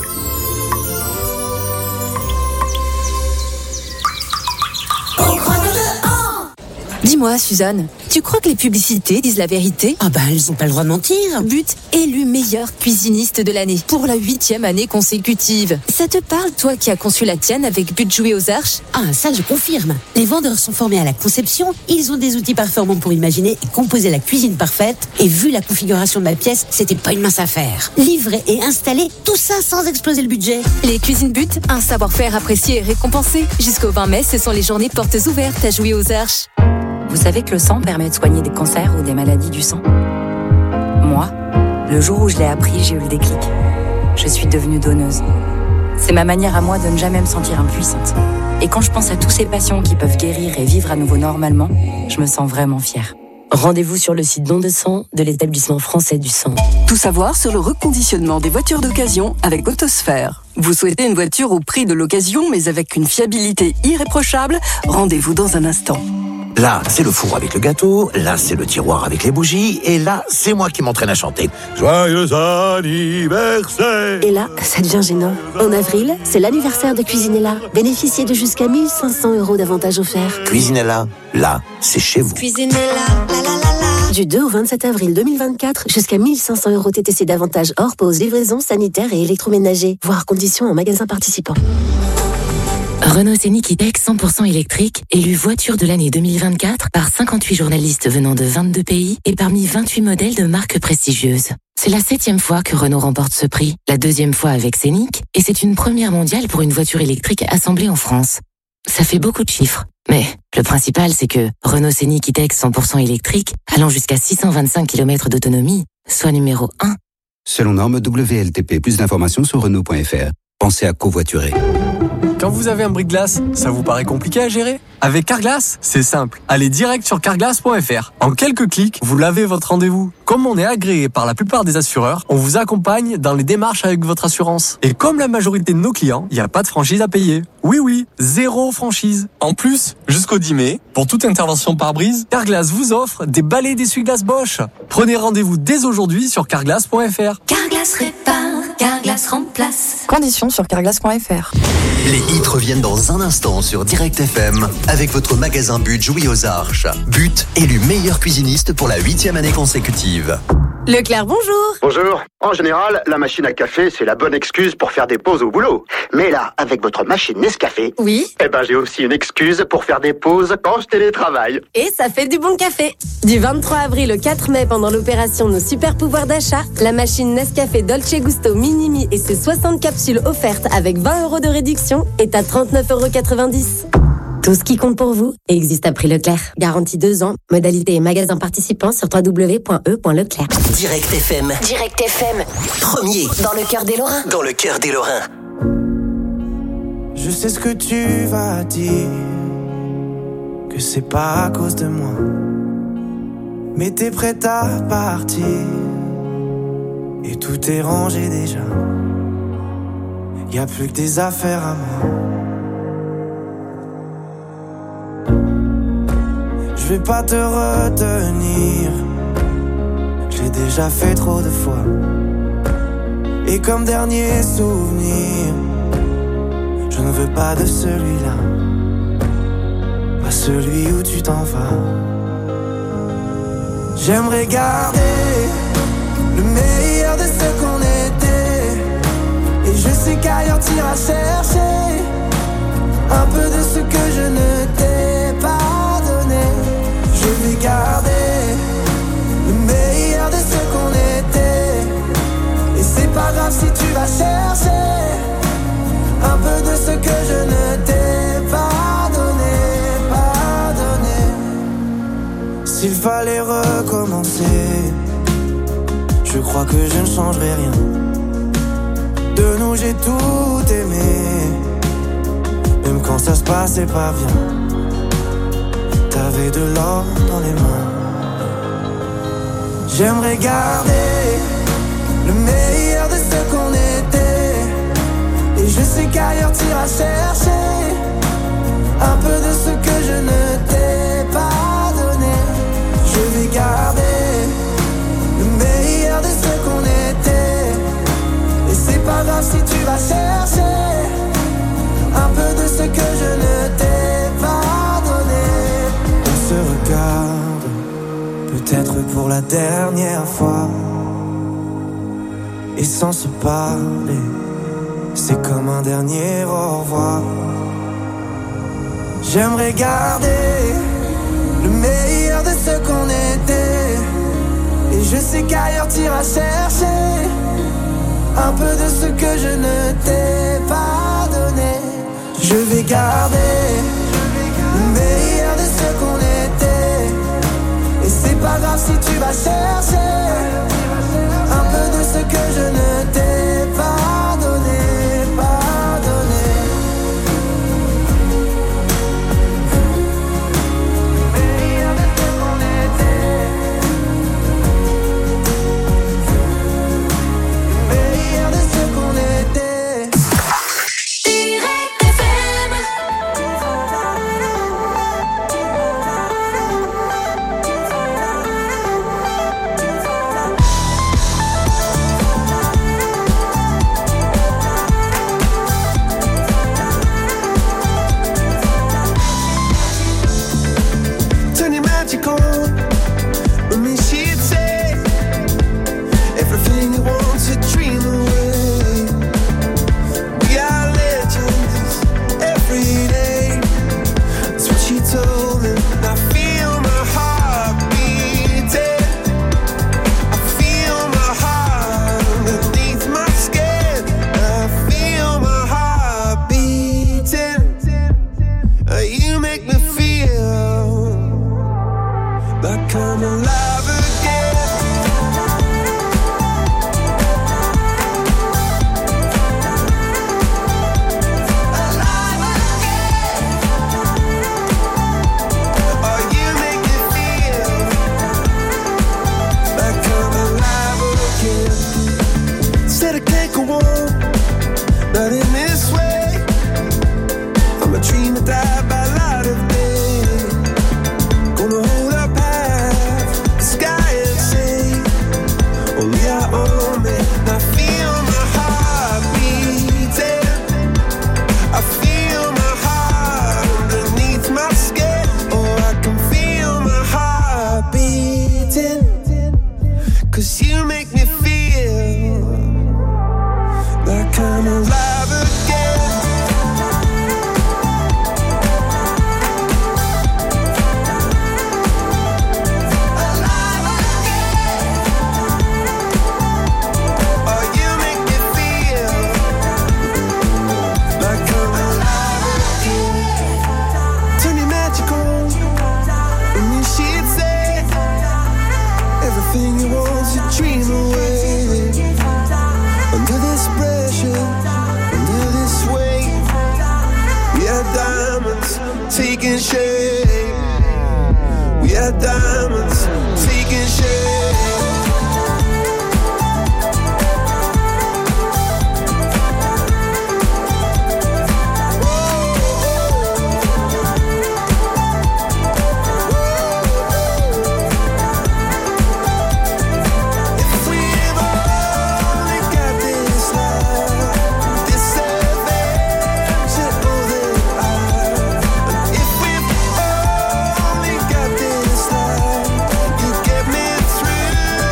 Dis-moi, Suzanne, Tu crois que les publicités disent la vérité? Ah bah, elles ont pas le droit de mentir. But, élu meilleur cuisiniste de l'année pour la 8e année consécutive. Ça te parle, toi qui as conçu la tienne avec But Jouer aux Arches? Ah, ça je confirme. Les vendeurs sont formés à la conception, ils ont des outils performants pour imaginer et composer la cuisine parfaite. Et vu la configuration de ma pièce, c'était pas une mince affaire. Livrer et installer, tout ça sans exploser le budget. Les cuisines But, un savoir-faire apprécié et récompensé. Jusqu'au 20 mai, ce sont les journées portes ouvertes à Jouer aux Arches. Vous savez que le sang permet de soigner des cancers ou des maladies du sang? Moi, le jour où je l'ai appris, j'ai eu le déclic. Je suis devenue donneuse. C'est ma manière à moi de ne jamais me sentir impuissante. Et quand je pense à tous ces patients qui peuvent guérir et vivre à nouveau normalement, je me sens vraiment fière. Rendez-vous sur le site don de sang de l'établissement français du sang. Tout savoir sur le reconditionnement des voitures d'occasion avec Autosphère. Vous souhaitez une voiture au prix de l'occasion mais avec une fiabilité irréprochable? Rendez-vous dans un instant. Là, c'est le four avec le gâteau, là, c'est le tiroir avec les bougies, et là, c'est moi qui m'entraîne à chanter. Joyeux anniversaire! Et là, ça devient gênant. En avril, c'est l'anniversaire de Cuisinella. Bénéficiez de jusqu'à 1 500 € d'avantages offerts. Cuisinella, là, c'est chez vous. Cuisinella, la la la la. Du 2 au 27 avril 2024, jusqu'à 1 500 € TTC d'avantages hors pause, livraison, sanitaire et électroménager. Voir conditions en magasin participant. Renault Scénic E-Tech 100% électrique, élu voiture de l'année 2024 par 58 journalistes venant de 22 pays et parmi 28 modèles de marques prestigieuses. C'est la 7e fois que Renault remporte ce prix, la 2e fois avec Scénic, et c'est une première mondiale pour une voiture électrique assemblée en France. Ça fait beaucoup de chiffres, mais le principal c'est que Renault Scénic E-Tech 100% électrique, allant jusqu'à 625 km d'autonomie, soit numéro 1. Selon norme WLTP, plus d'informations sur Renault.fr. Pensez à covoiturer. Quand vous avez un bris-de-glace, ça vous paraît compliqué à gérer? Avec Carglass, c'est simple. Allez direct sur carglass.fr. En quelques clics, vous lavez votre rendez-vous. Comme on est agréé par la plupart des assureurs, on vous accompagne dans les démarches avec votre assurance. Et comme la majorité de nos clients, il n'y a pas de franchise à payer. Oui, 0 franchise. En plus, jusqu'au 10 mai, pour toute intervention par brise, Carglass vous offre des balais d'essuie-glace Bosch. Prenez rendez-vous dès aujourd'hui sur carglass.fr. Carglass répare, Carglass remplace. Conditions sur carglass.fr. Les hits reviennent dans un instant sur Direct FM avec votre magasin But Jouer aux Arches. But, élu meilleur cuisiniste pour la 8e année consécutive. Leclerc, bonjour. Bonjour. En général, la machine à café, c'est la bonne excuse pour faire des pauses au boulot. Mais là, avec votre machine Nescafé, oui, j'ai aussi une excuse pour faire des pauses quand je télétravaille. Et ça fait du bon café. Du 23 avril au 4 mai, pendant l'opération Nos Super Pouvoirs d'achat, la machine Nescafé Dolce Gusto Minimi et ses 60 capsules offertes avec 20 € de réduction est à 39,90 €. Tout ce qui compte pour vous existe à prix Leclerc. Garantie 2 ans. Modalité et magasin participants sur www.e.leclerc. Direct FM. Direct FM. Premier. Dans le cœur des Lorrains. Dans le cœur des Lorrains. Je sais ce que tu vas dire, que c'est pas à cause de moi, mais t'es prête à partir et tout est rangé déjà. Y a plus que des affaires à moi. Je vais pas te retenir, j'ai déjà fait trop de fois. Et comme dernier souvenir, je ne veux pas de celui-là, pas celui où tu t'en vas. J'aimerais garder le meilleur de ce qu'on était, et je sais qu'ailleurs t'iras chercher un peu de ce que je ne t'ai pas donné. Je vais garder le meilleur de ce qu'on était, et c'est pas grave si tu vas chercher un peu de ce que je ne t'ai pas donné, pas donné. S'il fallait recommencer, je crois que je ne changerai rien. De nous j'ai tout aimé, même quand ça se passait pas bien. T'avais de l'or dans les mains. J'aimerais garder le meilleur de ce qu'on était, et je sais qu'ailleurs t'iras chercher un peu de ce que je ne t'ai pas donné. Je vais garder le meilleur de ce qu'on était, et c'est pas grave si tu vas chercher un peu de ce que je ne t'ai pas donné. On se regarde pour la dernière fois. Et sans se parler, c'est comme un dernier au revoir. J'aimerais garder le meilleur de ce qu'on était. Et je sais qu'ailleurs t'iras chercher un peu de ce que je ne t'ai pas donné. Je vais garder le meilleur de ce qu'on était. Et c'est pas grave si tu vas chercher un peu de ce que je ne t'ai pas donné, pas donné. Le meilleur de ce qu'on était. Le meilleur de ce qu'on était. Direct FM. Turning magical. With me she'd say everything you want to dream away. We are legends every day. That's what she told me. I feel my heart beating. I feel my heart underneath my skin. I feel my heart beating. You make me feel like I'm alive again. Alive again. Oh, you make me feel like I'm alive again. Said I can't go on, not in this way. I'm a dreamer that by light of day. Gonna hold up half the sky and say, only I own it. I feel my heart beating. I feel my heart underneath my skin. Oh, I can feel my heart beating. 'Cause you make me feel like I'm alive again. Alive again. Oh, you make me feel like I'm alive again. Turning magical. And you she'd say everything you want to dream away. Under this pressure, under this weight, we are diamonds taking shape. We are diamonds taking shape. If we've only got this love, this adventure, oh, that if we've only got this love, you get me through.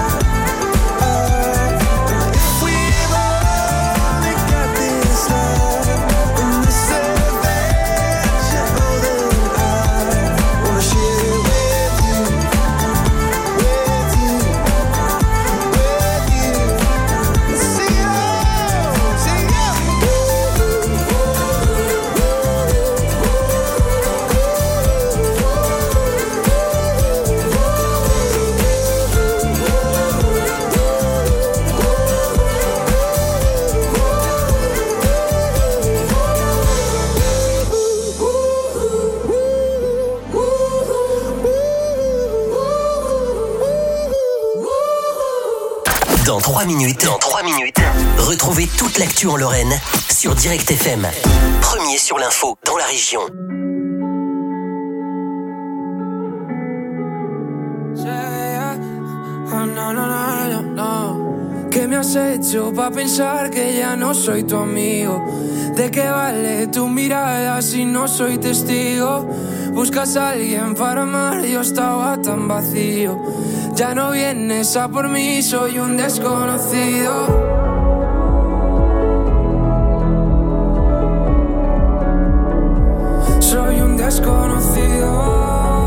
If we've only got this love and this adventure, oh, that I wanna share it with you, with you, with you. See you, see you. Dans 3 minutes, retrouvez toute l'actu en Lorraine sur Direct FM. Premier sur l'info dans la région. Oh, no, no, no, no, no. ¿Qué me has hecho pa' pensar que ya no soy tu amigo? ¿De qué vale tu mirada si no soy testigo? Buscas a alguien para amar, yo estaba tan vacío. Ya no vienes a por mí, soy un desconocido. Soy un desconocido.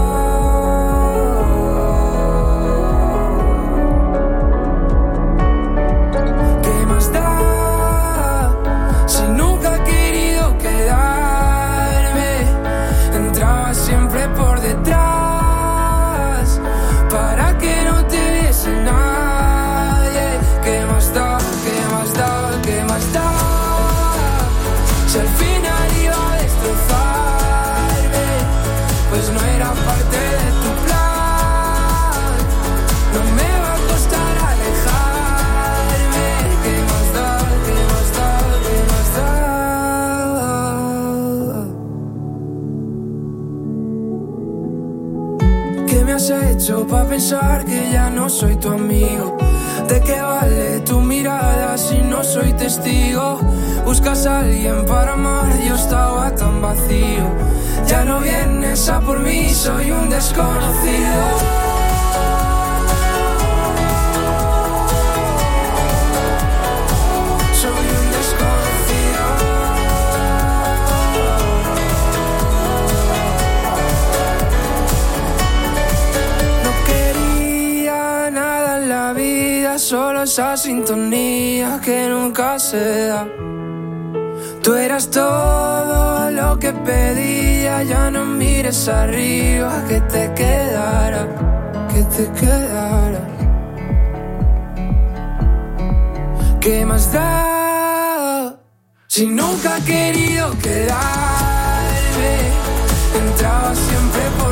¿Qué más da? Si nunca he querido quedarme, entraba siempre por detrás para que no te viese nadie. ¿Qué más da? ¿Qué más da? ¿Qué más da? Si al final iba a destrozarme, pues no era parte de tu plan. No me va a costar alejarme. ¿Qué más da? ¿Qué más da? ¿Qué más da? ¿Qué me has hecho pa' pensar que ya no soy tu amigo? ¿De qué vale tu mirada si no soy testigo? Buscas a alguien para amar, yo estaba tan vacío. Ya no vienes a por mí, soy un desconocido. Soy un desconocido. No quería nada en la vida, solo esa sintonía que nunca se da. Tú eras todo lo que pedía, ya no mires arriba, que te quedara, que te quedara. ¿Qué más da? Si nunca he querido quedarme, entraba siempre por